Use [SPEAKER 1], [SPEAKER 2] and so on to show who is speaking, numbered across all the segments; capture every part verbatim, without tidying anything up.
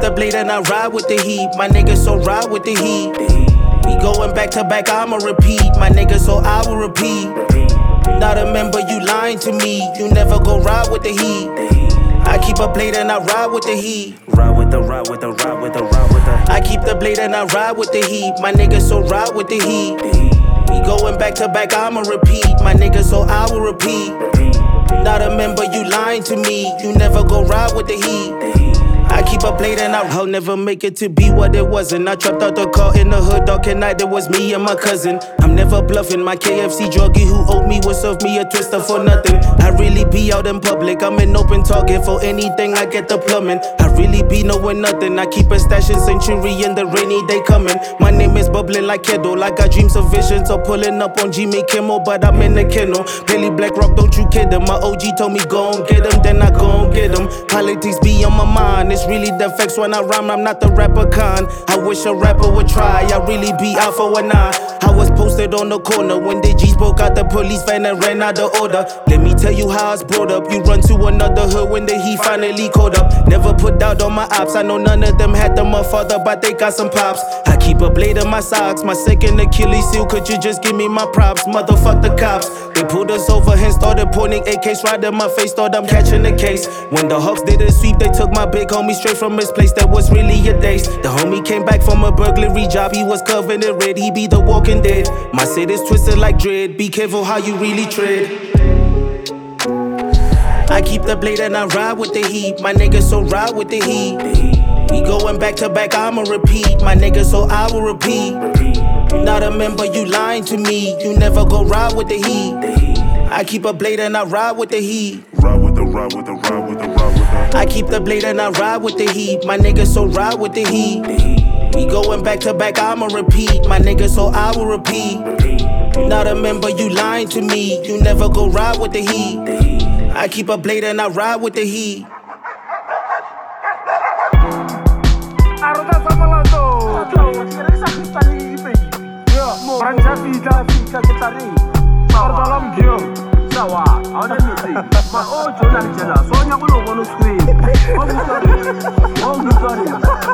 [SPEAKER 1] the blade and I ride with the heat. My niggas so ride with the heat. We going back to back, I'ma repeat. My niggas so I will repeat. Now remember you lying to me. You never go ride with the heat. I keep a blade and I ride with the heat.
[SPEAKER 2] Ride with the, ride with the, ride with the, ride with the.
[SPEAKER 1] I keep the blade and I ride with the heat. My niggas so ride with the heat. We going back to back, I'ma repeat. My niggas so I will repeat. Now remember you lying to me. You never go ride with the heat. I keep a blade and I, I'll never make it to be what it wasn't. I trapped out the car in the hood, dark at night, it was me and my cousin. I'm never bluffing, my K F C druggie who owed me would serve me a twister for nothing. I really be out in public, I'm an open target for anything, I get the plumbing. I really be knowing nothing, I keep a stash in Century in the rainy day coming. My name is bubbling like Keddo, I got dreams of visions of pulling up on Jimmy Kimmel, but I'm in the kennel. Billy Black Rock, don't you kid him, my O G told me go and get him, then I go and get him. Politics be on my mind, it's really the facts when I rhyme, I'm not the rapper con. I wish a rapper would try, I really be out for one eye. I was posted on the corner when the G spoke out the police van and ran out of order. Let me tell you how I was brought up. You run to another hood when the heat finally caught up. Never put doubt on my ops, I know none of them had them a father, but they got some pops. I keep a blade in my socks, my second Achilles heel, could you just give me my props? Motherfuck the cops, they pulled us over and started pointing A Ks right in my face, thought I'm catching the case. When the Hawks did a sweep, they took my big homie straight from his place, that was really a daze. The homie came back from a burglary job, he was covered in red, he be the walking dead. My city's twisted like dread, be careful how you really tread. I keep the blade and I ride with the heat, my niggas so ride with the heat. We going back to back, I'ma repeat, my niggas so I will repeat. Now remember you lying to me, you never go ride with the heat. I keep a blade and I ride with the heat.
[SPEAKER 2] Ride with the, ride with the, ride with the, ride with the.
[SPEAKER 1] I keep the blade and I ride with the heat. My niggas so ride with the heat. We going back to back, I'ma repeat. My niggas so I will repeat. Now remember you lying to me. You never go ride with the heat. I keep a blade and I ride with the heat.
[SPEAKER 3] Sawa, awona misi. Ma o jona njela, so nya kulo ngono screen. O mutari. O mutari.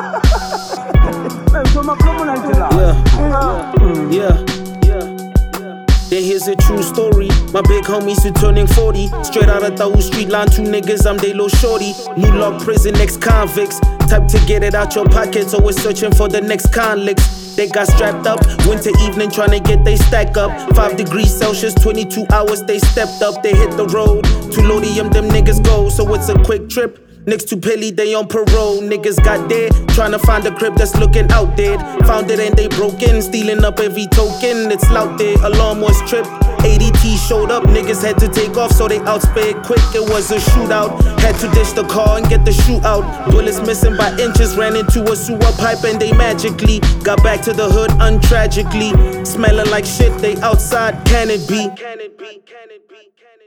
[SPEAKER 3] Eh, so ma promo na njela.
[SPEAKER 1] Yeah. Yeah. Yeah. Then here's a true story. My big homies who turning forty. Straight out of Tahu Street line, two niggas, I'm they low shorty. New Lock prison, ex-convicts. Type to get it out your pockets, always searching for the next conflicts. They got strapped up, winter evening trying to get they stack up. Five degrees Celsius, twenty-two hours they stepped up. They hit the road, to Lodium them niggas go. So it's a quick trip, next to Pelly they on parole. Niggas got dead, trying to find a crib that's looking outdated. Found it and they broke in, stealing up every token. It's loud there, alarm was tripped. A D T showed up, niggas had to take off, so they outsped quick. It was a shootout, had to ditch the car and get the shoot out. Bullets missing by inches, ran into a sewer pipe and they magically got back to the hood untragically. Smelling like shit, they outside, can it be? Can it be? Can it be? Can it be?